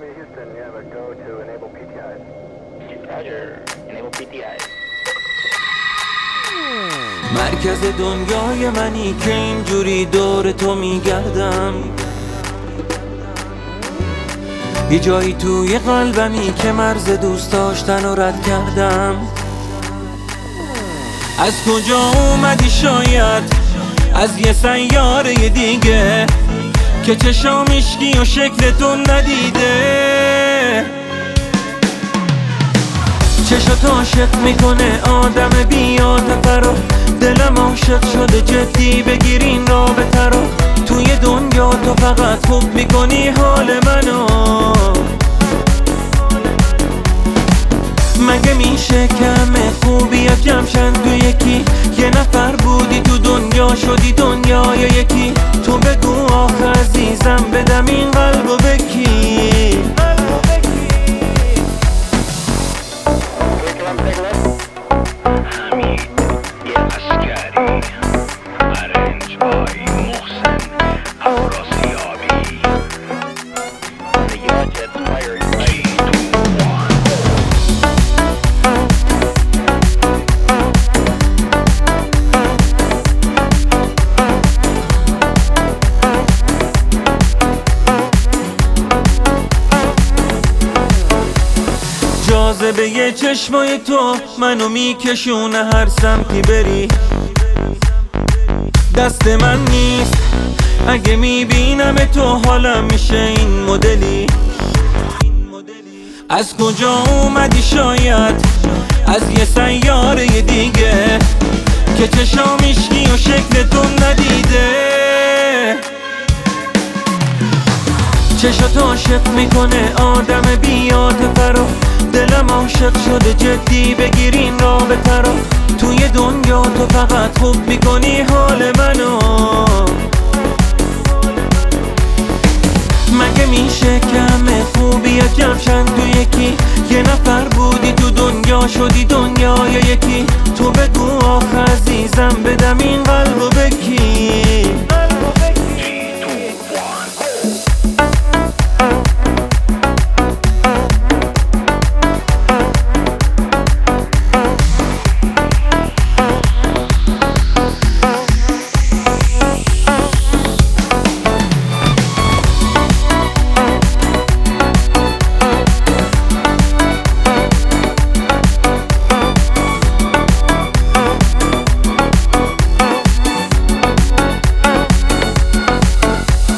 Columbia, Houston, you have a go to enable PTIs. Roger, enable PTIs. مرکز دنیای منی که اینجوری دور تو میگردم، یه جایی توی قلبمی که مرز دوست داشتن رو رد کردم. از کجا اومدی شاید از یه سیاره دیگه که چشام اشکی و شکلتون ندیده. چشات عاشق میکنه آدم بی‌عاطفه رو، دلم عاشق شده جدی بگیرین رابطه رو. توی دنیا تو فقط خوب میکنی حال منو، مگه میشه کمه خوبیت جمشن تو یکی؟ یه نفر بودی تو دنیا شدی دنیا یا یکی؟ تو بگو آخه عزیزم بدم این قلبو بکی. جاذبه یه چشمای تو منو میکشونه هر سمتی بری. دست من نیست اگه میبینم تو حالم میشه این مدلی. از کجا اومدی شاید از یه سیاره دیگه که چشام اشکی و شکلتون ندیده. چشات عاشق میکنه آدم بی‌عاطفه رو، دلم عاشق شده جدی بگیرین رابطه رو. توی دنیا تو فقط خوب میکنی حال منو، مگه میشه کمه خوبیت جمشن تو یکی؟ یه نفر بودی تو دنیا شدی دنیا یا یکی؟ تو بگو آخه عزیزم بدم این قلبو بکی.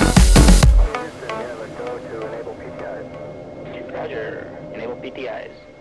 Roger, enable PTIs.